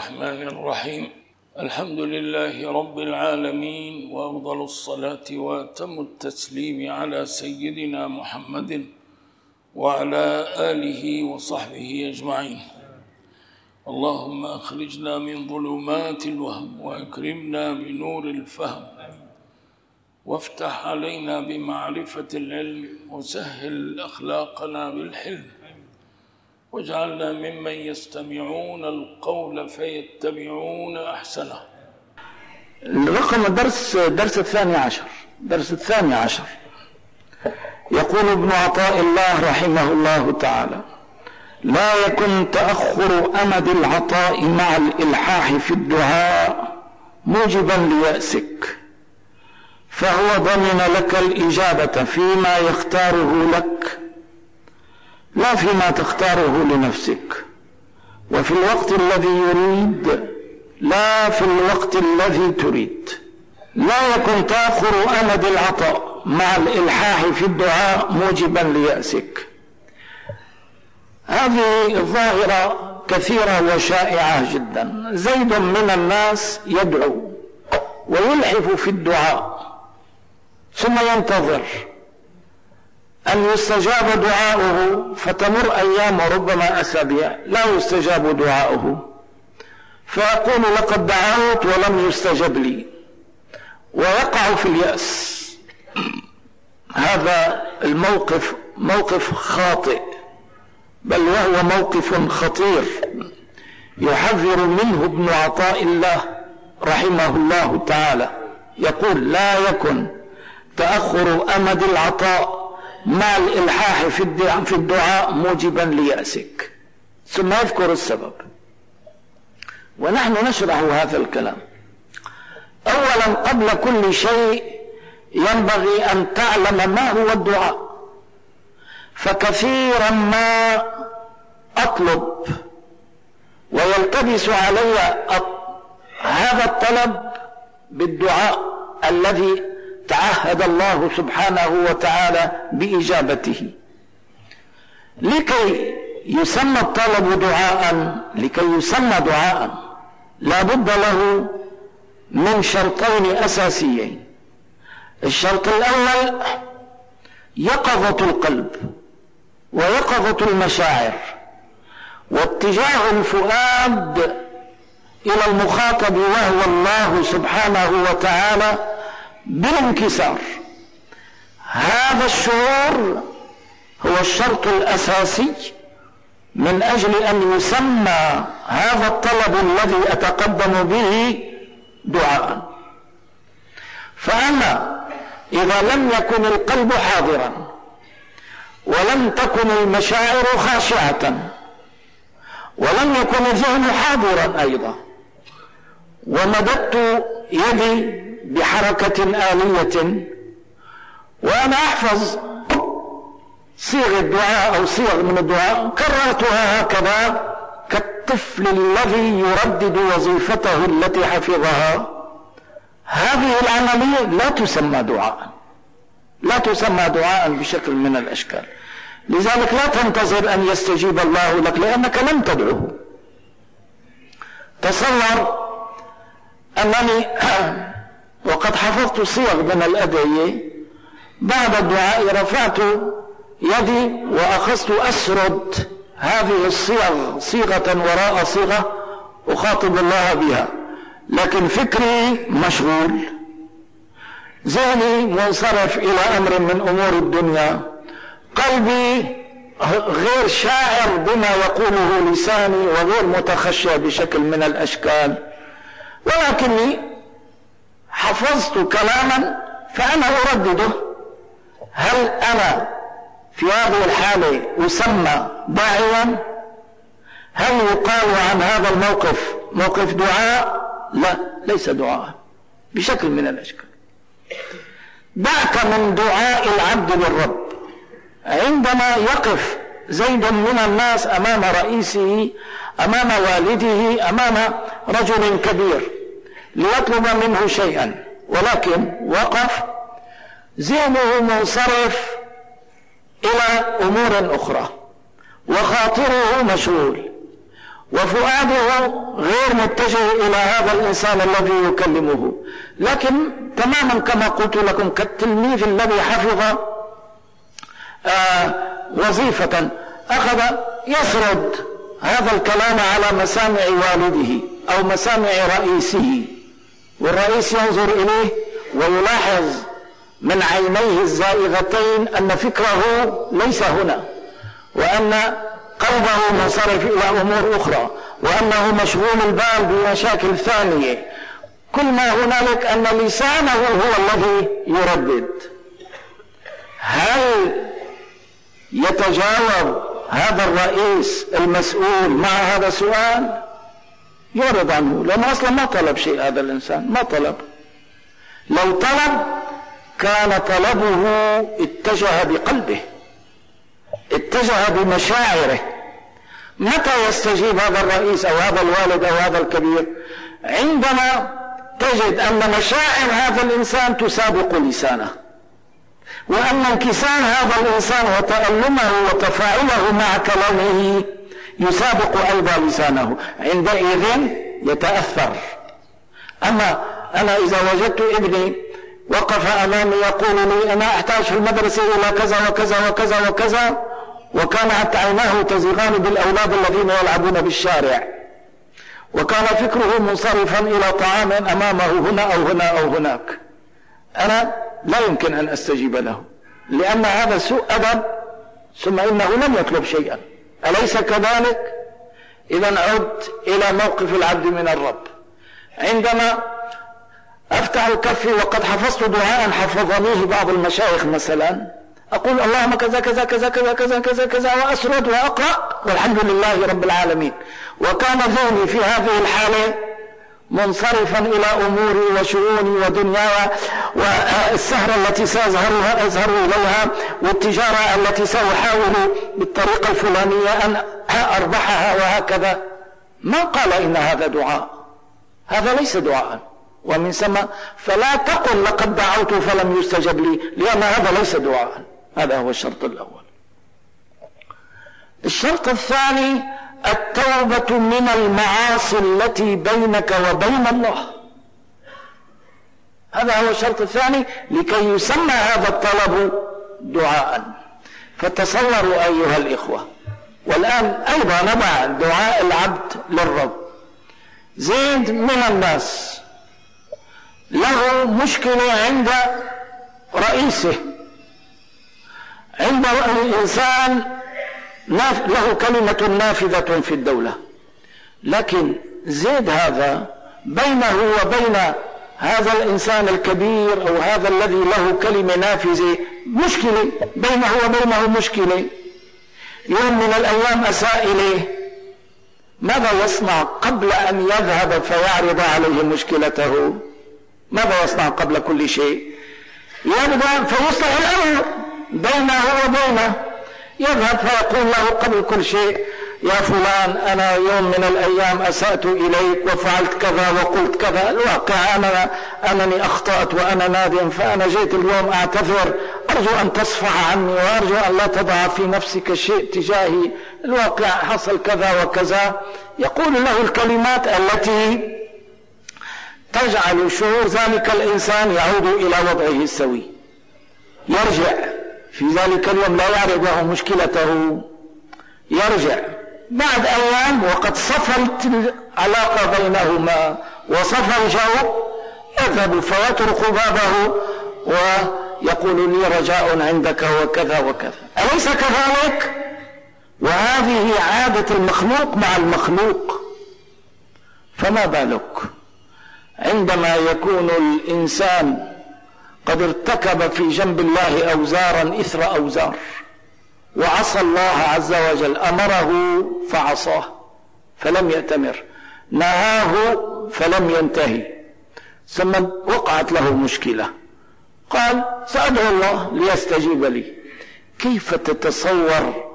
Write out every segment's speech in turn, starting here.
الرحمن الرحيم. الحمد لله رب العالمين، وأفضل الصلاة وأتم التسليم على سيدنا محمد وعلى آله وصحبه أجمعين. اللهم أخرجنا من ظلمات الوهم وأكرمنا بنور الفهم، وافتح علينا بمعرفة العلم، وسهل أخلاقنا بالحلم، واجعلنا ممن يستمعون القول فيتبعون أحسنه. الرقم درس الثاني عشر يقول ابن عطاء الله رحمه الله تعالى: لا يكن تأخر أمد العطاء مع الإلحاح في الدعاء موجبا ليأسك، فهو ضمن لك الإجابة فيما يختاره لك لا فيما تختاره لنفسك، وفي الوقت الذي يريد لا في الوقت الذي تريد. لا يكن تأخر أمد العطاء مع الإلحاح في الدعاء موجبا ليأسك. هذه ظاهرة كثيرة وشائعة جدا. زيد من الناس يدعو ويلحف في الدعاء ثم ينتظر أن يستجاب دعاؤه، فتمر أيام وربما أسابيع لا يستجاب دعاؤه، فيقول لقد دعوت ولم يستجب لي، ويقع في اليأس. هذا الموقف موقف خاطئ، بل وهو موقف خطير يحذر منه ابن عطاء الله رحمه الله تعالى. يقول: لا يكن تأخر أمد العطاء مع الإلحاح في الدعاء موجبا ليأسك، ثم يذكر السبب. ونحن نشرح هذا الكلام. أولا، قبل كل شيء ينبغي أن تعلم ما هو الدعاء، فكثيرا ما أطلب ويلتبس علي هذا الطلب بالدعاء الذي تعهد الله سبحانه وتعالى بإجابته. لكي يسمى الطلب دعاء، لا بد له من شرطين أساسيين. الشرط الأول يقظة القلب ويقظة المشاعر، واتجاه الفؤاد إلى المخاطب وهو الله سبحانه وتعالى بالانكسار. هذا الشعور هو الشرط الأساسي من أجل أن يسمى هذا الطلب الذي أتقدم به دعاء. فأما إذا لم يكن القلب حاضرا ولم تكن المشاعر خاشعة ولم يكن الذهن حاضرا أيضا، ومددت يدي بحركة آلية وأنا أحفظ صيغ الدعاء أو صيغ من الدعاء، كررتها هكذا كالطفل الذي يردد وظيفته التي حفظها، هذه العملية لا تسمى دعاء بشكل من الأشكال. لذلك لا تنتظر أن يستجيب الله لك لأنك لم تدعوه. تصور أنني وقد حفظت صيغ من الأدعية، بعد الدعاء رفعت يدي وأخذت أسرد هذه الصيغ صيغة وراء صيغة أخاطب الله بها، لكن فكري مشغول، ذهني منصرف إلى أمر من أمور الدنيا، قلبي غير شاعر بما يقوله لساني وغير متخشى بشكل من الأشكال، ولكني حفظت كلاما فأنا أردده. هل أنا في هذه الحالة أسمى داعيا؟ هل يقال عن هذا الموقف موقف دعاء؟ لا، ليس دعاء بشكل من الأشكال. دعك من دعاء العبد للرب. عندما يقف زيد من الناس أمام رئيسه، أمام والده، أمام رجل كبير ليطلب منه شيئا، ولكن وقف ذهنه منصرف إلى أمور أخرى وخاطره مشغول، وفؤاده غير متجه إلى هذا الإنسان الذي يكلمه، لكن تماما كما قلت لكم كالتلميذ الذي حفظ وظيفة أخذ يسرد هذا الكلام على مسامع والده أو مسامع رئيسه، والرئيس ينظر إليه ويلاحظ من عينيه الزائغتين أن فكره ليس هنا، وأن قلبه منصرف إلى أمور أخرى، وأنه مشغول البال بمشاكل ثانية. كل ما هنالك أن لسانه هو الذي يردد. هل يتجاوب هذا الرئيس المسؤول مع هذا السؤال؟ يعرض عنه، لأنه أصلا ما طلب شيء. هذا الإنسان ما طلب. لو طلب كان طلبه اتجه بقلبه، اتجه بمشاعره. متى يستجيب هذا الرئيس أو هذا الوالد أو هذا الكبير؟ عندما تجد أن مشاعر هذا الإنسان تسابق لسانه، وأن انكسار هذا الإنسان وتألمه وتفاعله مع كلامه يسابق أيضا لسانه، عندئذ يتأثر. أما أنا إذا وجدت ابني وقف أمامي يقول لي أنا أحتاج في المدرسة إلى كذا وكذا وكذا وكذا، وكانت عيناه تزيغان بالأولاد الذين يلعبون بالشارع، وكان فكره منصرفا إلى طعام أمامه هنا أو هنا أو هناك، أنا لا يمكن أن أستجيب له، لأن هذا سوء أدب، ثم إنه لم يطلب شيئا. أليس كذلك؟ إذا عدت إلى موقف العبد من الرب. عندما أفتح كفي وقد حفظت دعاء حفظنيه بعض المشايخ مثلا، أقول اللهم كذا كذا كذا كذا كذا كذا كذا، وأسرد وأقرأ والحمد لله رب العالمين. وكان ذهني في هذه الحالة منصرفا إلى أموري وشؤوني ودنياي، والسهرة التي سأذهب إليها، والتجارة التي سأحاول بالطريقة الفلانية أن أربحها، وهكذا. ما قال إن هذا دعاء، هذا ليس دعاء. ومن ثم فلا تقل لقد دعوت فلم يستجب لي، لأن هذا ليس دعاء. هذا هو الشرط الأول. الشرط الثاني التوبة من المعاصي التي بينك وبين الله. هذا هو الشرط الثاني لكي يسمى هذا الطلب دعاء. فتصوروا أيها الإخوة، والآن أيضا نضع دعاء العبد للرب. زيد من الناس له مشكلة عند رئيسه، عند الإنسان له كلمة نافذة في الدولة، لكن زيد هذا بينه وبين هذا الإنسان الكبير أو هذا الذي له كلمة نافذة مشكلة، بينه وبينه مشكلة. يوم من الأيام أساء إليه، ماذا يصنع قبل أن يذهب فيعرض عليه مشكلته؟ ماذا يصنع قبل كل شيء؟ يبدأ فيصلح الأمر بينه وبينه، يذهب فيقول له قبل كل شيء يا فلان أنا يوم من الأيام أسأت إليك وفعلت كذا وقلت كذا، الواقع أنني أخطأت وأنا نادم، فأنا جيت اليوم أعتذر، أرجو أن تصفح عني وأرجو أن لا تضع في نفسك شيء تجاهي، الواقع حصل كذا وكذا. يقول له الكلمات التي تجعل شعور ذلك الإنسان يعود إلى وضعه السوي، يرجع في ذلك اليوم لا يعرض له مشكلته، يرجع بعد أيام وقد صفت العلاقة بينهما وصفى الجو، يذهب فيطرق بابه ويقول لي رجاء عندك وكذا وكذا. أليس كذلك؟ وهذه عادة المخلوق مع المخلوق، فما بالك عندما يكون الإنسان قد ارتكب في جنب الله أوزارا إثر أوزار، وعصى الله عز وجل، أمره فعصاه فلم يأتمر، نهاه فلم ينتهي، ثم وقعت له مشكلة، قال سأدعو الله ليستجيب لي. كيف تتصور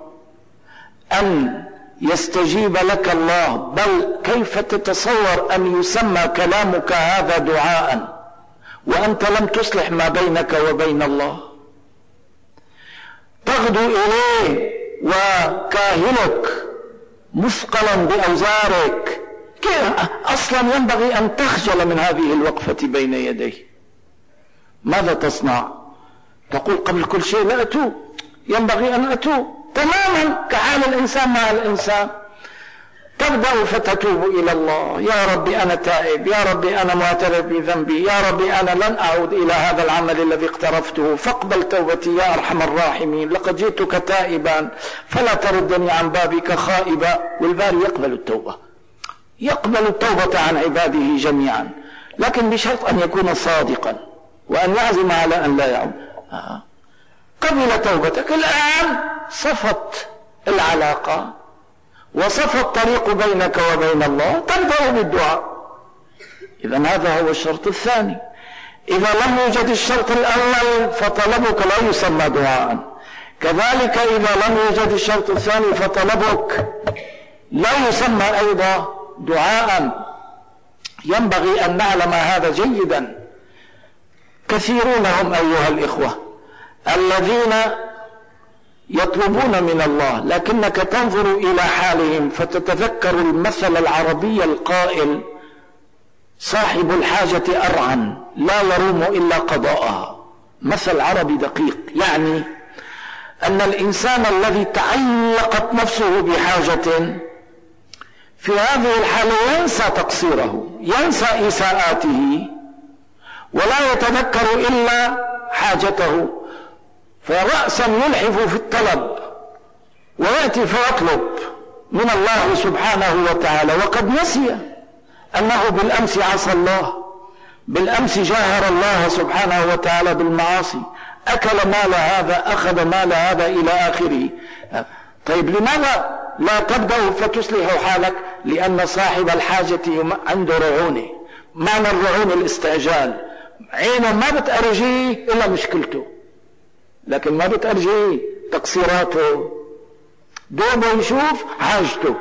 أن يستجيب لك الله؟ بل كيف تتصور أن يسمى كلامك هذا دعاء وأنت لم تصلح ما بينك وبين الله؟ تغدو إليه وكاهلك مثقلا بأوزارك، أصلا ينبغي أن تخجل من هذه الوقفة بين يديه. ماذا تصنع؟ تقول قبل كل شيء لا أتوب، ينبغي أن أتوب تماما كحال الإنسان مع الإنسان. تبدأ فتتوب إلى الله، يا ربي أنا تائب، يا ربي أنا معترف بذنبي، يا ربي أنا لن أعود إلى هذا العمل الذي اقترفته، فاقبل توبتي يا أرحم الراحمين، لقد جئتك تائبا فلا تردني عن بابك خائبا. والباري يقبل التوبة، يقبل التوبة عن عباده جميعا، لكن بشرط أن يكون صادقا وأن يعزم على أن لا يعود. قبل توبتك، الآن صفت العلاقة وصفى الطريق بينك وبين الله، تبدأ بالدعاء. إذا هذا هو الشرط الثاني. إذا لم يوجد الشرط الأول فطلبك لا يسمى دعاء، كذلك إذا لم يوجد الشرط الثاني فطلبك لا يسمى أيضا دعاء. ينبغي أن نعلم هذا جيدا. كثيرون هم أيها الإخوة الذين يطلبون من الله، لكنك تنظر إلى حالهم فتتذكر المثل العربي القائل: صاحب الحاجة أرعن لا يروم إلا قضاءها. مثل عربي دقيق، يعني أن الإنسان الذي تعلقت نفسه بحاجة في هذه الحالة ينسى تقصيره، ينسى إساءاته، ولا يتذكر إلا حاجته، فرأسا يلحف في الطلب ويأتي فيطلب من الله سبحانه وتعالى، وقد نسي أنه بالأمس عصى الله، بالأمس جاهر الله سبحانه وتعالى بالمعاصي، أكل مال هذا، أخذ مال هذا إلى آخره. طيب لماذا لا تبدأ فتصلح حالك؟ لأن صاحب الحاجة عنده رعونة. معنى الرعونة الاستعجال، عينه ما بتأرجيه إلا مشكلته، لكن ما بتأرجيه تقصيراته، دوبه يشوف حاجته،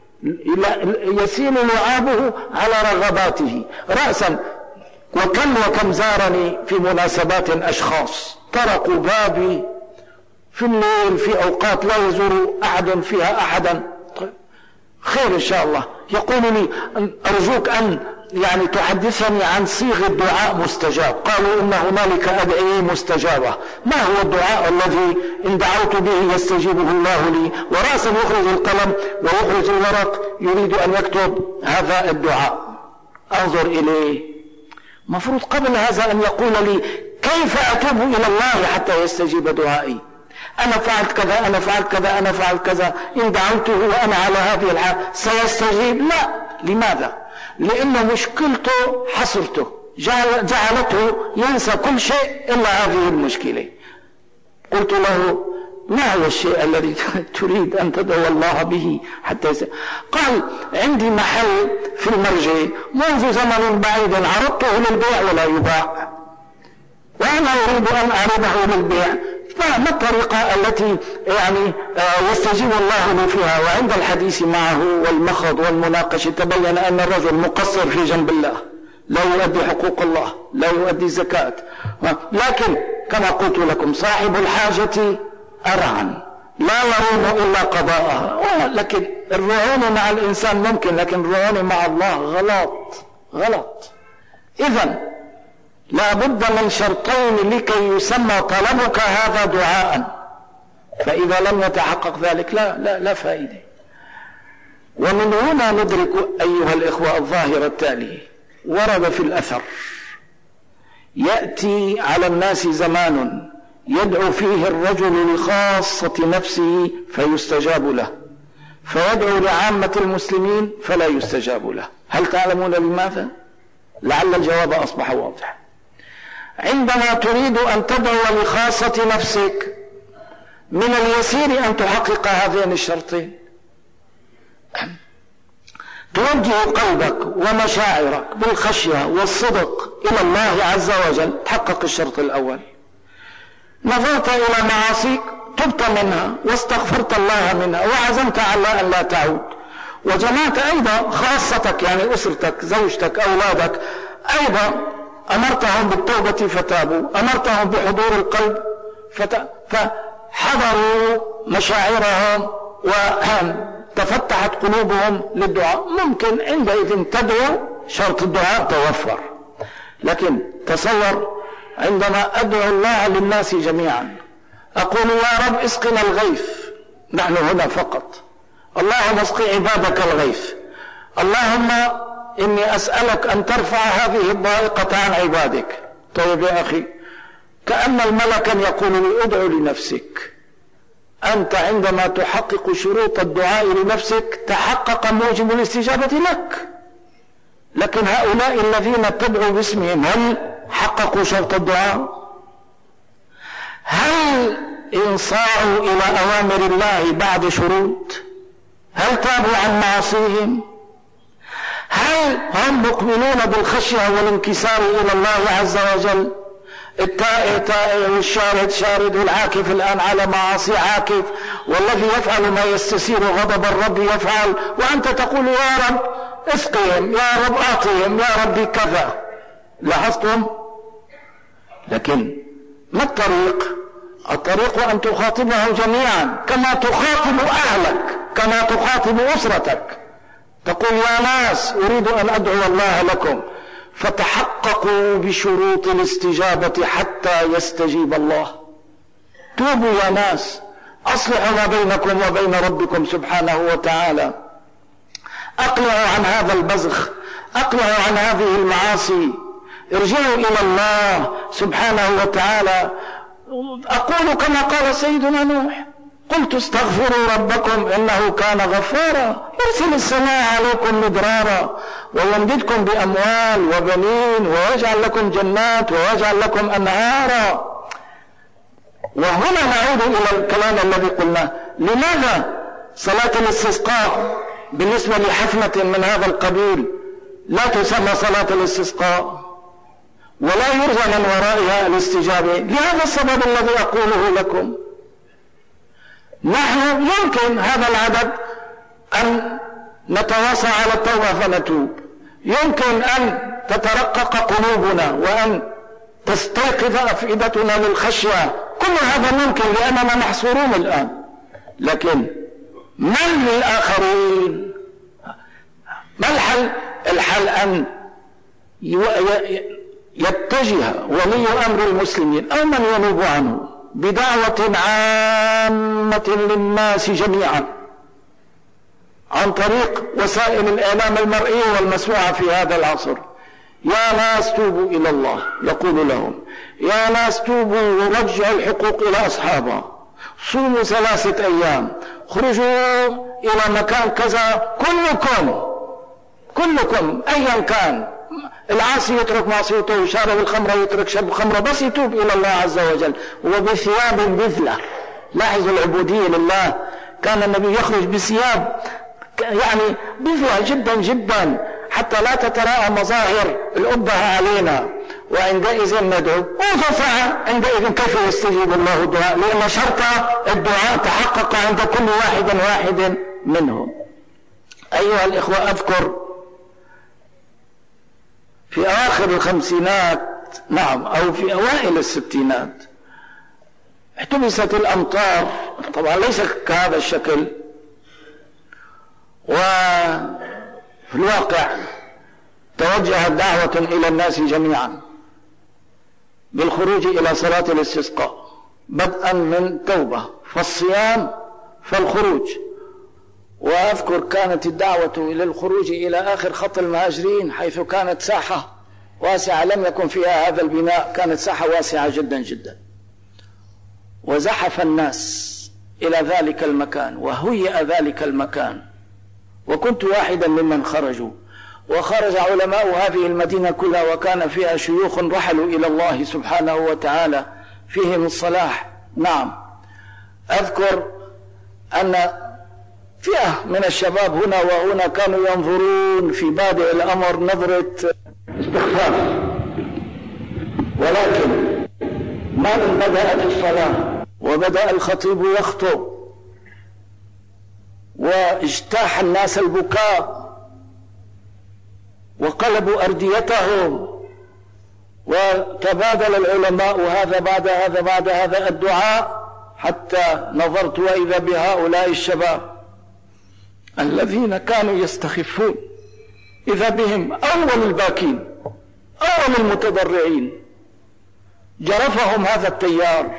يسيل لعابه على رغباته رأسا. وكم زارني في مناسبات أشخاص طرقوا بابي في الليل في أوقات لا يزور أحد فيها أحدا. خير إن شاء الله. يقول لي: أرجوك أن تحدثني عن صيغة دعاء مستجاب. قالوا إن هنالك أدعية مستجابة. ما هو الدعاء الذي إن دعوت به يستجيبه الله لي؟ ورأسا يخرج القلم ويخرج الورق يريد أن يكتب هذا الدعاء. أنظر إليه. مفروض قبل هذا أن يقول لي: كيف أتوب إلى الله حتى يستجيب دعائي؟ أنا فعلت كذا، أنا فعلت كذا، أنا فعلت كذا، إن دعوته وأنا على هذه الحال سيستجيب؟ لا. لماذا؟ لأن مشكلته حصرته، جعلته ينسى كل شيء إلا هذه المشكلة. قلت له: ما هو الشيء الذي تريد أن تدعو الله به حتى قال: عندي محل في المرجع منذ زمن بعيد عرضته للبيع ولا يباع، وأنا أريد أن أعرضه للبيع، فما الطريقة التي يستجيب الله لي فيها؟ وعند الحديث معه والمخض والمناقشة تبين أن الرجل مقصر في جنب الله، لا يؤدي حقوق الله، لا يؤدي الزكاة. لكن كما قلت لكم صاحب الحاجة أرعن لا يروم إلا قضاءها. لكن الرعونة مع الإنسان ممكن، لكن الرعونة مع الله غلط. إذن لا بد من شرطين لكي يسمى طلبك هذا دعاء، فإذا لم يتحقق ذلك لا فائدة. ومن هنا ندرك أيها الإخوة الظاهرة التالية. ورد في الأثر: يأتي على الناس زمان يدعو فيه الرجل لخاصة نفسه فيستجاب له، فيدعو لعامة المسلمين فلا يستجاب له. هل تعلمون لماذا؟ لعل الجواب أصبح واضح. عندما تريد أن تدعو لخاصة نفسك من اليسير أن تحقق هذين الشرطين. توجه قلبك ومشاعرك بالخشية والصدق إلى الله عز وجل، تحقق الشرط الأول. نظرت إلى معاصيك تبت منها واستغفرت الله منها وعزمت على أن لا تعود، وجمعت أيضا خاصتك أسرتك، زوجتك، أولادك، أيضا أمرتهم بالتوبة فتابوا، أمرتهم بحضور القلب فحضروا مشاعرهم تفتحت قلوبهم للدعاء، ممكن عندئذ تدعو، شرط الدعاء توفر. لكن تصور عندما أدعو الله للناس جميعا، أقول يا رب اسقنا الغيث، نحن هنا فقط، اللهم اسقي عبادك الغيث، اللهم إني أسألك أن ترفع هذه الضائقة عن عبادك. طيب يا أخي، كأن الملكا يقول لي ادع لنفسك. أنت عندما تحقق شروط الدعاء لنفسك تحقق موجب الاستجابة لك. لكن هؤلاء الذين تدعو باسمهم هل حققوا شرط الدعاء؟ هل انصاعوا إلى أوامر الله بعد شروط؟ هل تابوا عن معاصيهم؟ هل هم مقبلون بالخشية والانكسار إلى الله عز وجل؟ التائه تائه والشارد شارد والعاكف الآن على معاصي عاكف، والذي يفعل ما يستثير غضب الرب يفعل، وأنت تقول يا رب اسقهم، يا رب أعطهم، يا رب كذا. لاحظتم؟ لكن ما الطريق؟ الطريق أن تخاطبهم جميعا كما تخاطب أهلك، كما تخاطب أسرتك، تقول يا ناس أريد أن أدعو الله لكم فتحققوا بشروط الاستجابة حتى يستجيب الله. توبوا يا ناس، أصلحوا ما بينكم وبين ربكم سبحانه وتعالى، أقلعوا عن هذا البذخ، أقلعوا عن هذه المعاصي، ارجعوا إلى الله سبحانه وتعالى. أقول كما قال سيدنا نوح قلت استغفروا ربكم إنه كان غفارا يرسل السماء عليكم مدرارا ويمددكم بأموال وبنين ويجعل لكم جنات ويجعل لكم أنهارا. وهنا نعود إلى الكلام الذي قلناه، لماذا صلاة الاستسقاء بالنسبة لحفنة من هذا القبيل لا تسمى صلاة الاستسقاء ولا يرجى من ورائها الاستجابة؟ لهذا السبب الذي أقوله لكم. نحن يمكن هذا العدد أن نتواصى على التوبة فنتوب، يمكن أن تترقق قلوبنا وأن تستيقظ أفئدتنا للخشية، كل هذا ممكن لأننا محصورون الآن. لكن من الآخرين؟ ما الحل؟ الحل أن يتجه ولي أمر المسلمين أو من ينوب عنه بدعوة عامة للناس جميعا عن طريق وسائل الإعلام المرئية والمسموعة في هذا العصر. يا ناس توبوا إلى الله، يقول لهم يا ناس توبوا ورجعوا الحقوق إلى أصحابها، صوموا 3 أيام، خرجوا إلى مكان كذا، كلكم أيا كان، العاصي يترك معصيته وشارب الخمر يترك شرب الخمر، بس يتوب إلى الله عز وجل وبثياب بذلة. لاحظوا العبودية لله، كان النبي يخرج بثياب يعني بذلة جدا جدا حتى لا تتراءى مظاهر الأبهة علينا، وعندئذ ندعو. وفعل عندئذ كيف يستجيب الله الدعاء؟ لأن شرط الدعاء تحقق عند كل واحد منهم. أيها الإخوة، أذكر في آخر الخمسينات أو في أوائل الستينات احتبست الأمطار، طبعا ليس كهذا الشكل، وفي الواقع توجهت دعوة إلى الناس جميعا بالخروج إلى صلاة الاستسقاء، بدءا من توبة فالصيام فالخروج. وأذكر كانت الدعوة إلى الخروج إلى آخر خط المهاجرين، حيث كانت ساحة واسعة لم يكن فيها هذا البناء، كانت ساحة واسعة جدا جدا، وزحف الناس إلى ذلك المكان وهيئ ذلك المكان، وكنت واحدا ممن خرجوا. وخرج علماء هذه المدينة كلها، وكان فيها شيوخ رحلوا إلى الله سبحانه وتعالى فيهم الصلاح. نعم، أذكر أن فئة من الشباب هنا وهنا كانوا ينظرون في بادئ الأمر نظرة استخفاف، ولكن ما إن بدأت الصلاة وبدأ الخطيب يخطب واجتاح الناس البكاء وقلبوا أرديتهم، وتبادل العلماء هذا بعد هذا بعد هذا الدعاء، حتى نظرت وإذا بهؤلاء الشباب الذين كانوا يستخفون إذا بهم أول الباكين أول المتضرعين جرفهم هذا التيار.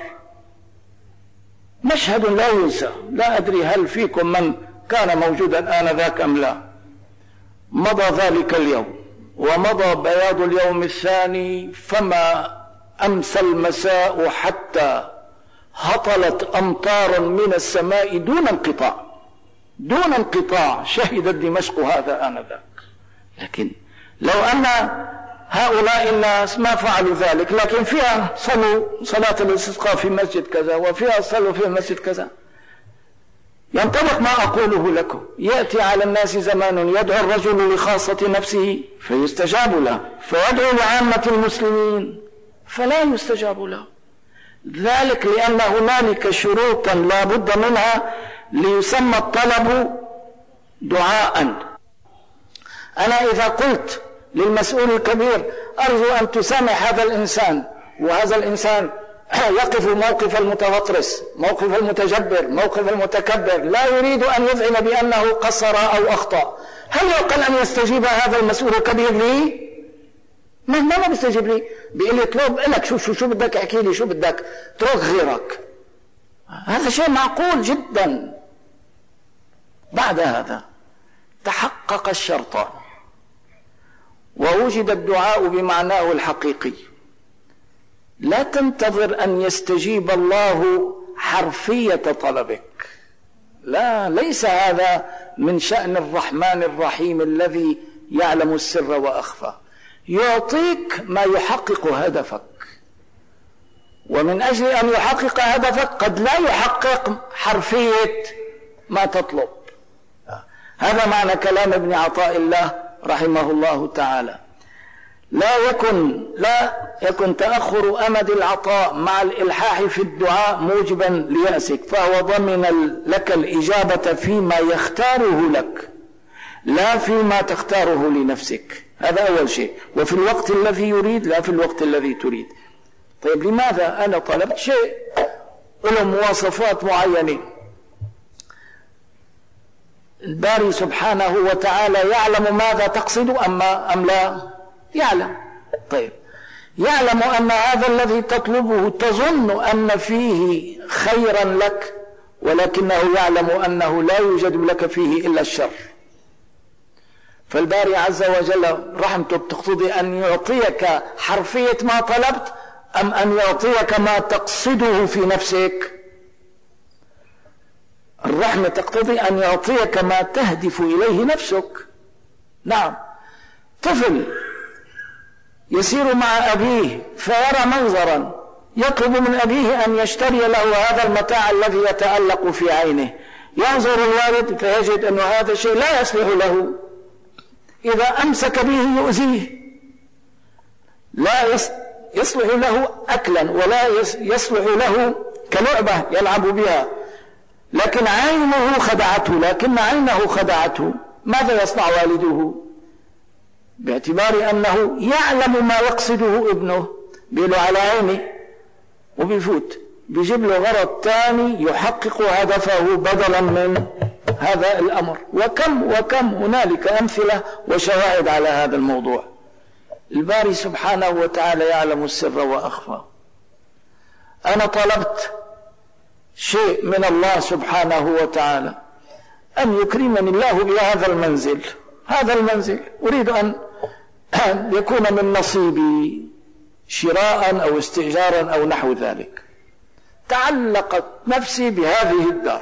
مشهد لا ينسى. لا أدري هل فيكم من كان موجودا آنذاك أم لا. مضى ذلك اليوم ومضى بياض اليوم الثاني، فما أمسى المساء حتى هطلت أمطار من السماء دون انقطاع دون انقطاع. شهدت دمشق هذا آنذاك. لكن لو أن هؤلاء الناس ما فعلوا ذلك، لكن فيها صلوا صلاة الاستسقاء في مسجد كذا وفيها صلوا في مسجد كذا، ينطبق ما أقوله لكم. يأتي على الناس زمان يدعو الرجل لخاصة نفسه فيستجاب له، فيدعو لعامة المسلمين فلا يستجاب له. ذلك لأن هنالك شروطا لا بد منها ليسمى الطلب دعاء. أنا إذا قلت للمسؤول الكبير أرجو أن تسامح هذا الإنسان، وهذا الإنسان يقف موقف المتغطرس، موقف المتجبر، موقف المتكبر، لا يريد أن يذعن بأنه قصر أو أخطأ، هل يقل أن يستجيب هذا المسؤول الكبير لي؟ ما بيستجيب لي، بيقول لي اطلب لك شو بدك، احكي لي شو بدك، اترك غيرك. هذا شيء معقول جدا. بعد هذا تحقق الشرطان ووجد الدعاء بمعناه الحقيقي. لا تنتظر أن يستجيب الله حرفية طلبك، لا، ليس هذا من شأن الرحمن الرحيم الذي يعلم السر وأخفى. يعطيك ما يحقق هدفك، ومن أجل أن يحقق هدفك قد لا يحقق حرفية ما تطلب. هذا معنى كلام ابن عطاء الله رحمه الله تعالى. لا يكن تأخر أمد العطاء مع الإلحاح في الدعاء موجبا ليأسك، فهو ضمن لك الإجابة فيما يختاره لك لا فيما تختاره لنفسك. هذا أول شيء. وفي الوقت الذي يريد لا في الوقت الذي تريد. طيب لماذا أنا طلبت شيء له مواصفات معينة؟ الباري سبحانه وتعالى يعلم ماذا تقصد أم لا يعلم. طيب يعلم أن هذا الذي تطلبه تظن أن فيه خيرا لك، ولكنه يعلم أنه لا يوجد لك فيه إلا الشر. فالباري عز وجل رحمته بتقتضي أن يعطيك حرفية ما طلبت أم أن يعطيك ما تقصده في نفسك؟ الرحمة تقتضي أن يعطيك ما تهدف إليه نفسك. نعم، طفل يسير مع أبيه فيرى منظرا يطلب من أبيه أن يشتري له هذا المتاع الذي يتألق في عينه، ينظر الوالد فيجد أن هذا الشيء لا يصلح له، إذا أمسك به يؤذيه، لا يصلح له أكلا ولا يصلح له كلعبة يلعب بها، لكن عينه خدعته. ماذا يصنع والده؟ باعتبار أنه يعلم ما يقصده ابنه بيقول له على عيني وبيفوت، بيجيب له غرض ثاني يحقق هدفه بدلا من هذا الأمر. وكم هنالك أمثلة وشواهد على هذا الموضوع. الباري سبحانه وتعالى يعلم السر وأخفى. أنا طلبت شيء من الله سبحانه وتعالى، أن يكرمني الله بهذا المنزل، أريد أن يكون من نصيبي شراء أو استئجارا أو نحو ذلك. تعلقت نفسي بهذه الدار.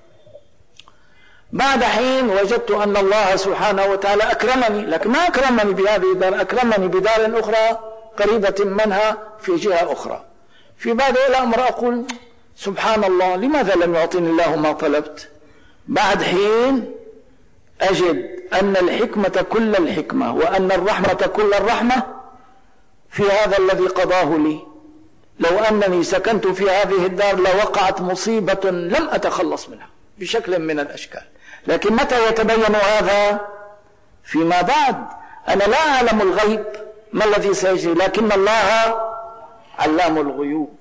بعد حين وجدت أن الله سبحانه وتعالى أكرمني، لكن ما أكرمني بهذه الدار، أكرمني بدار أخرى قريبة منها في جهة أخرى. في بعض الأمر أقول سبحان الله، لماذا لم يعطيني الله ما طلبت؟ بعد حين أجد أن الحكمة كل الحكمة وأن الرحمة كل الرحمة في هذا الذي قضاه لي. لو أنني سكنت في هذه الدار لوقعت مصيبة لم أتخلص منها بشكل من الأشكال. لكن متى يتبين هذا؟ فيما بعد. أنا لا أعلم الغيب ما الذي سيجري، لكن الله علام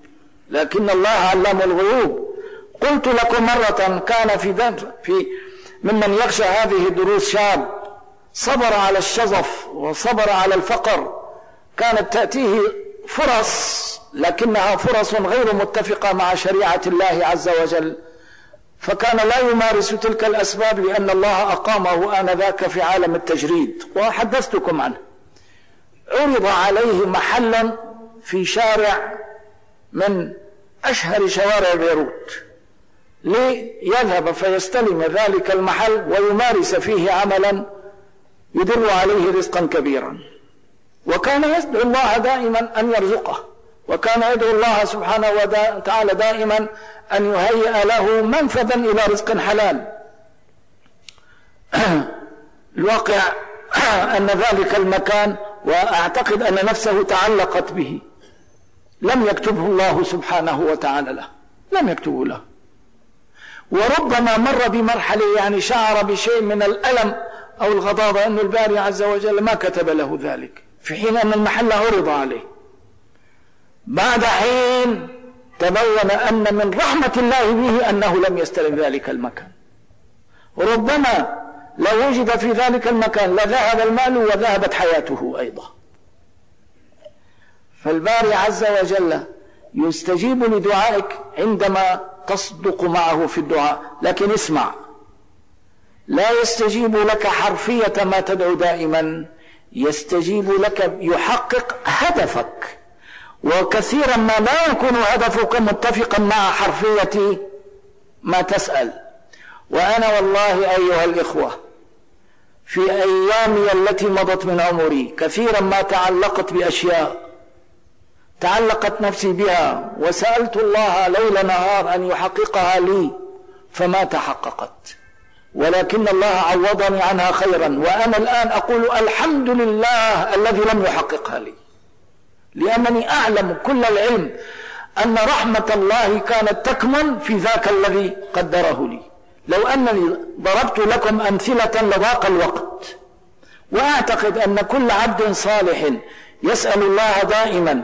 الغيوب. قلت لكم مرة كان في ممن يخشى هذه الدروس شاب صبر على الشظف وصبر على الفقر، كانت تأتيه فرص لكنها فرص غير متفقة مع شريعة الله عز وجل، فكان لا يمارس تلك الأسباب لأن الله أقامه آنذاك في عالم التجريد. وحدثتكم عنه، عرض عليه محلا في شارع من أشهر شوارع بيروت ليذهب فيستلم ذلك المحل ويمارس فيه عملا يدر عليه رزقا كبيرا، وكان يدعو الله دائما أن يرزقه، وكان يدعو الله سبحانه وتعالى دائما أن يهيئ له منفذا إلى رزق حلال. الواقع أن ذلك المكان، وأعتقد أن نفسه تعلقت به، لم يكتبه الله سبحانه وتعالى له، لم يكتبه له، وربما مر بمرحلة يعني شعر بشيء من الألم أو الغضاضة أن الباري عز وجل ما كتب له ذلك، في حين أن المحل عرض عليه. بعد حين تبين أن من رحمة الله به أنه لم يستلم ذلك المكان، ربما لو وجد في ذلك المكان لذهب المال وذهبت حياته أيضا. فالباري عز وجل يستجيب لدعائك عندما تصدق معه في الدعاء، لكن اسمع، لا يستجيب لك حرفية ما تدعو دائما، يستجيب لك يحقق هدفك، وكثيرا ما لا يكون هدفك متفقا مع حرفية ما تسأل. وأنا والله أيها الإخوة في أيامي التي مضت من عمري كثيرا ما تعلقت بأشياء تعلقت نفسي بها وسألت الله ليل نهار أن يحققها لي فما تحققت، ولكن الله عوضني عنها خيرا، وأنا الآن أقول الحمد لله الذي لم يحققها لي، لأنني أعلم كل العلم أن رحمة الله كانت تكمن في ذاك الذي قدره لي. لو أنني ضربت لكم أمثلة لضاق الوقت، وأعتقد أن كل عبد صالح يسأل الله دائما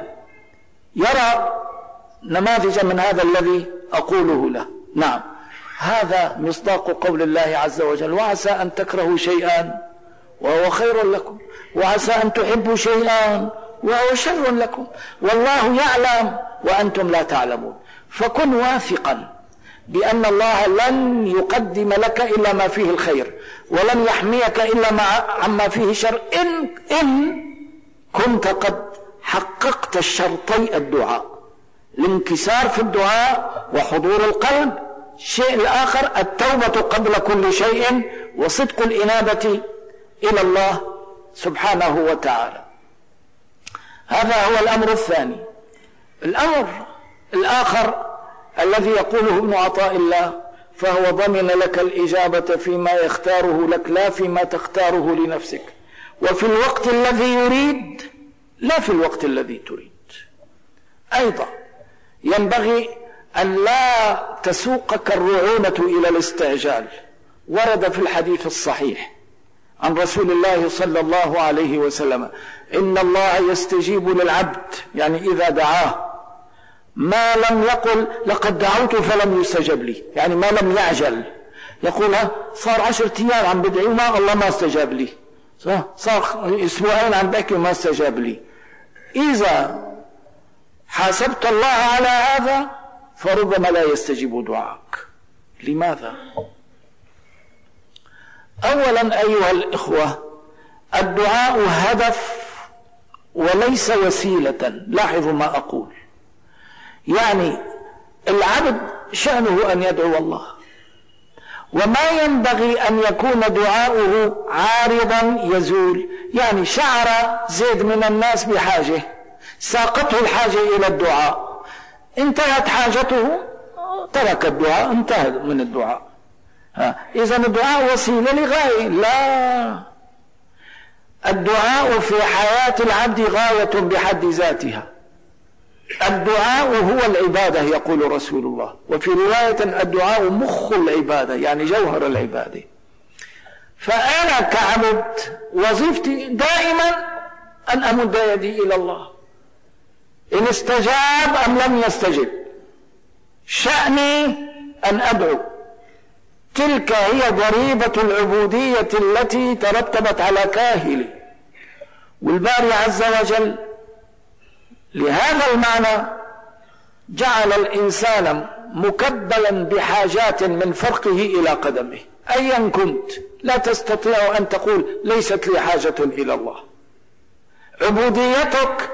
يرى نماذج من هذا الذي أقوله له. نعم، هذا مصداق قول الله عز وجل: وعسى أن تكرهوا شيئا وهو خير لكم، وعسى أن تحبوا شيئا وهو شر لكم، والله يعلم وأنتم لا تعلمون. فكن واثقا بأن الله لن يقدم لك إلا ما فيه الخير، ولن يحميك إلا عما فيه شر، إن كنت قد حققت الشرطي الدعاء: الانكسار في الدعاء وحضور القلب. الشيء الآخر التوبة قبل كل شيء، وصدق الإنابة إلى الله سبحانه وتعالى. هذا هو الأمر الثاني. الأمر الآخر الذي يقوله ابن عطاء الله: فهو ضمن لك الإجابة فيما يختاره لك لا فيما تختاره لنفسك، وفي الوقت الذي يريد لا في الوقت الذي تريد. أيضا ينبغي أن لا تسوقك الرعونة إلى الاستعجال. ورد في الحديث الصحيح عن رسول الله صلى الله عليه وسلم: إن الله يستجيب للعبد، يعني إذا دعاه، ما لم يقل لقد دعوت فلم يستجب لي، يعني ما لم يعجل. يقول صار 10 أيام عم بدعي وما الله ما استجاب لي، صار أسبوعين عم بحكي وما استجاب لي. إذا حاسبت الله على هذا فربما لا يستجيب دعاءك. لماذا؟ أولا أيها الإخوة، الدعاء هدف وليس وسيلة. لاحظوا ما أقول، يعني العبد شأنه أن يدعو الله، وما ينبغي أن يكون دعاؤه عارضا يزول. يعني شعر زيد من الناس بحاجة، ساقته الحاجة إلى الدعاء، انتهت حاجته، ترك الدعاء، انتهى من الدعاء. إذا الدعاء وسيلة لغاية؟ لا، الدعاء في حياة العبد غاية بحد ذاتها. الدعاء هو العبادة يقول رسول الله، وفي رواية الدعاء مخ العبادة، يعني جوهر العبادة. فأنا كعبد وظيفتي دائما أن أمد يدي إلى الله، إن استجاب أم لم يستجب، شأني أن أدعو. تلك هي ضريبة العبودية التي ترتبت على كاهل. والباري عز وجل لهذا المعنى جعل الإنسان مكبلا بحاجات من فرقه إلى قدمه أيا كنت. لا تستطيع أن تقول ليست لي حاجة إلى الله. عبوديتك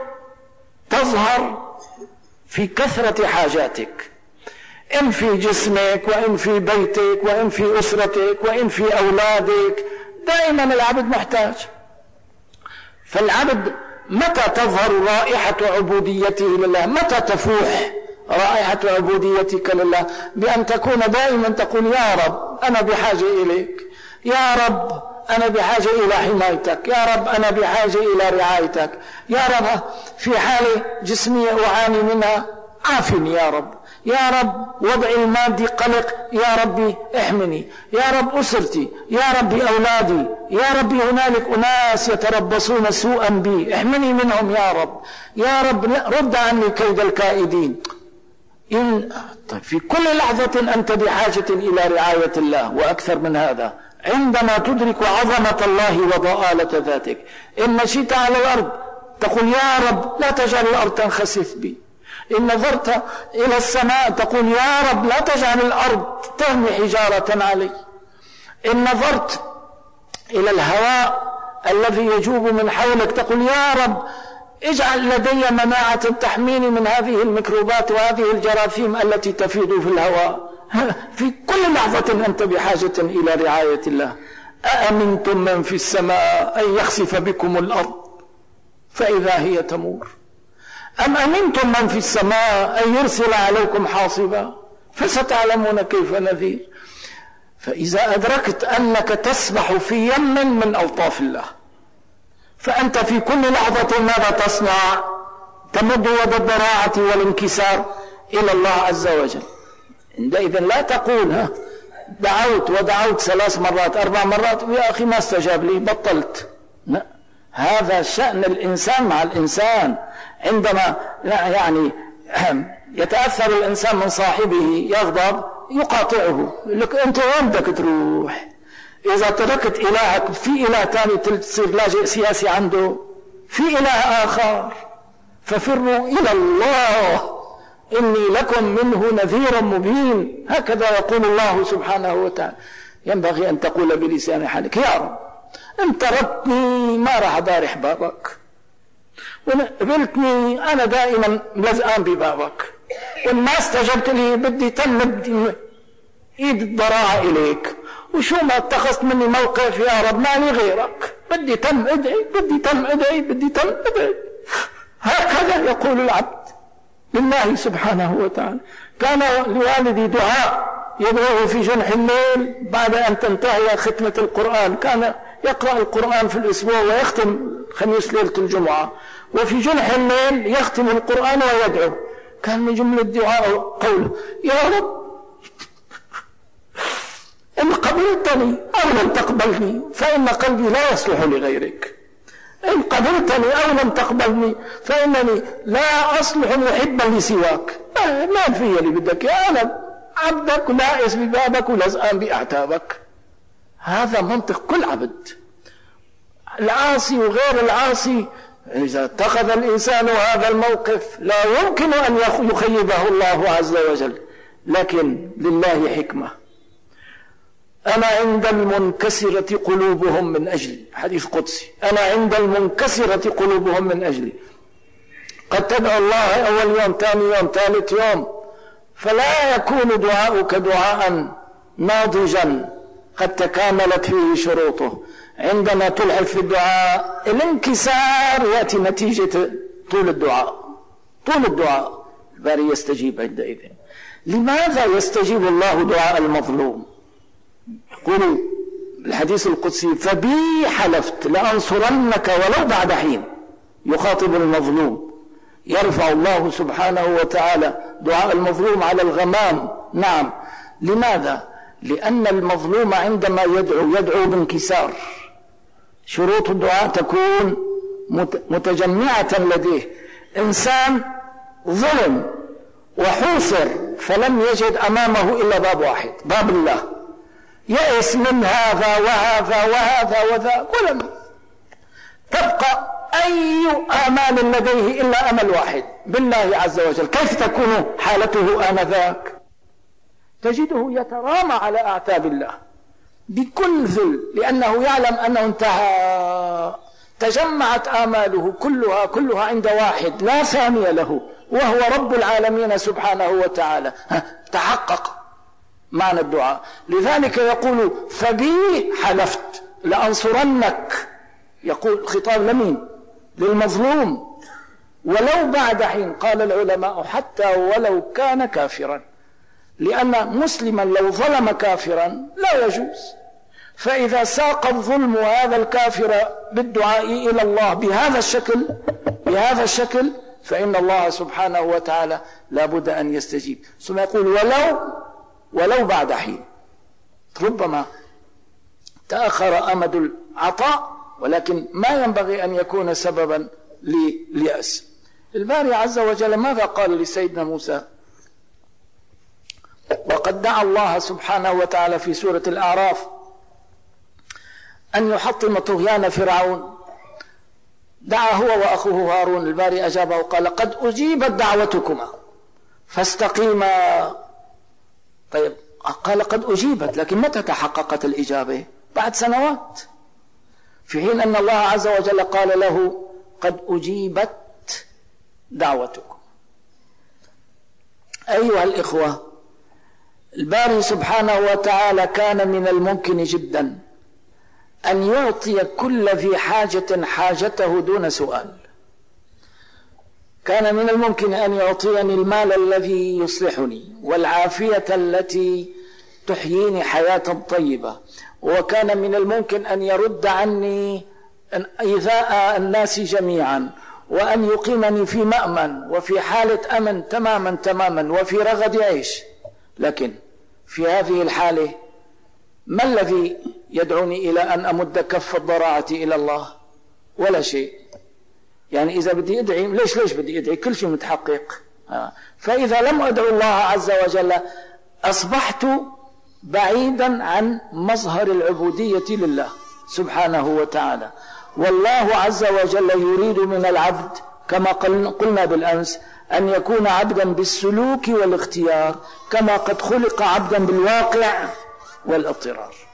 تظهر في كثرة حاجاتك، إن في جسمك، وإن في بيتك، وإن في أسرتك، وإن في أولادك. دائما العبد محتاج. فالعبد متى تظهر رائحة عبوديته لله؟ متى تفوح رائحة عبوديتك لله؟ بأن تكون دائما تقول يا رب أنا بحاجة إليك، يا رب أنا بحاجة إلى حمايتك، يا رب أنا بحاجة إلى رعايتك، يا رب في حالة جسمية أعاني منها عافني يا رب، يا رب وضعي المادي قلق، يا ربي احمني، يا رب أسرتي، يا ربي أولادي، يا ربي هنالك أناس يتربصون سوءا بي احمني منهم يا رب، يا رب رد عني كيد الكائدين. طيب في كل لحظة أنت بحاجة إلى رعاية الله. وأكثر من هذا عندما تدرك عظمة الله وضآلة ذاتك، إن مشيت على الأرض تقول يا رب لا تجعل الأرض تنخسف بي، إن نظرت إلى السماء تقول يا رب لا تجعل الأرض ترمي حجارة علي، إن نظرت إلى الهواء الذي يجوب من حولك تقول يا رب اجعل لدي مناعة تحميني من هذه الميكروبات وهذه الجراثيم التي تفيض في الهواء. في كل لحظة أنت بحاجة إلى رعاية الله. أأمنتم من في السماء أن يخسف بكم الأرض فإذا هي تمور، أم أمنتم من في السماء أن يرسل عليكم حاصبا فستعلمون كيف نذير. فإذا أدركت أنك تسبح في يم من ألطاف الله، فأنت في كل لحظة ماذا تصنع؟ تمد يد الضراعة والانكسار إلى الله عز وجل. عندئذ لا تقول دعوت ودعوت 3 مرات 4 مرات ويا أخي ما استجاب لي بطلت. لا، هذا شأن الإنسان مع الإنسان. عندما يعني يتأثر الإنسان من صاحبه يغضب يقاطعه، يقول لك أنت وين بدك تروح؟ إذا تركت إلهك في إله ثاني تصير لاجئ سياسي عنده، في إله آخر، ففروا إلى الله إني لكم منه نذير مبين. هكذا يقول الله سبحانه وتعالى. ينبغي أن تقول بلسان حالك يا رب أنت ربني ما راح أدارح بابك، وقبلتني أنا دائما ملزقان ببابك، وإن ما استجبت لي بدي تمد إيد الضراعة إليك، وشو ما اتخذت مني موقف يا رب ماني غيرك، بدي تم ادعي بدي تم ادعي بدي تم ادعي. هكذا يقول العبد لله سبحانه وتعالى. كان لوالدي دعاء يدعوه في جنح الليل بعد أن تنتهي ختمة القرآن، كان يقرأ القرآن في الأسبوع ويختم خميس ليلة الجمعة، وفي جنح الليل يختم القرآن ويدعو. كان من جملة دعاء قوله يا رب إن قبلتني أو لم تقبلني فإن قلبي لا يصلح لغيرك، إن قبلتني أو لم تقبلني فإنني لا أصلح محبا لسواك. ما في اللي بدك يا أنا عبدك ونائس ببابك ولزقان بأعتابك. هذا منطق كل عبد، العاصي وغير العاصي. إذا اتخذ الإنسان هذا الموقف لا يمكن أن يخيبه الله عز وجل، لكن لله حكمة. أنا عند المنكسرة قلوبهم من أجلي، حديث قدسي، أنا عند المنكسرة قلوبهم من أجلي. قد تدعو الله أول يوم ثاني يوم ثالث يوم فلا يكون دعاؤك دعاء ناضجا قد تكاملت فيه شروطه. عندما تلحق في الدعاء الانكسار يأتي نتيجة طول الدعاء. طول الدعاء الباري يستجيب عندئذ. لماذا يستجيب الله دعاء المظلوم؟ يقول الحديث القدسي فبي حلفت لأنصرنك ولو بعد حين. يخاطب المظلوم، يرفع الله سبحانه وتعالى دعاء المظلوم على الغمام. نعم، لماذا؟ لأن المظلوم عندما يدعو بانكسار. شروط الدعاء تكون متجمعة لديه. إنسان ظلم وحوصر فلم يجد أمامه إلا باب واحد، باب الله، يئس من هذا وهذا وهذا وذا، ولم تبقى أي آمال لديه إلا أمل واحد بالله عز وجل. كيف تكون حالته آنذاك؟ تجده يترامى على أعتاب الله بكل ذل، لأنه يعلم أنه انتهى، تجمعت آماله كلها عند واحد لا ثاني له، وهو رب العالمين سبحانه وتعالى. تحقق معنى الدعاء. لذلك يقول فبي حلفت لأنصرنك، يقول خطاب لمين؟ للمظلوم، ولو بعد حين. قال العلماء حتى ولو كان كافرا، لأن مسلما لو ظلم كافرا لا يجوز. فإذا ساق الظلم هذا الكافر بالدعاء إلى الله بهذا الشكل فإن الله سبحانه وتعالى لا بد أن يستجيب. ثم يقول ولو بعد حين. ربما تأخر أمد العطاء، ولكن ما ينبغي أن يكون سببا لليأس. الباري عز وجل ماذا قال لسيدنا موسى؟ وقد دعا الله سبحانه وتعالى في سورة الأعراف أن يحطم طغيان فرعون، دعا هو وأخوه هارون. الباري أجابه وقال قد أجيبت دعوتكما فاستقيما. طيب قال قد أجيبت، لكن متى تحققت الإجابة؟ بعد سنوات، في حين أن الله عز وجل قال له قد أجيبت دعوتكم. أيها الإخوة، الباري سبحانه وتعالى كان من الممكن جدا أن يعطي كل ذي حاجة حاجته دون سؤال. كان من الممكن أن يعطيني المال الذي يصلحني والعافية التي تحييني حياة طيبة، وكان من الممكن أن يرد عني إيذاء الناس جميعا، وأن يقيمني في مأمن وفي حالة أمن تماما وفي رغد عيش. لكن في هذه الحالة ما الذي يدعوني إلى أن أمد كف الضراعة إلى الله؟ ولا شيء. يعني إذا بدي أدعي ليش بدي أدعي؟ كل شيء متحقق. فإذا لم أدعو الله عز وجل أصبحت بعيدا عن مظهر العبودية لله سبحانه وتعالى. والله عز وجل يريد من العبد كما قلنا بالأمس أن يكون عبدا بالسلوك والاختيار، كما قد خلق عبدا بالواقع والاضطرار.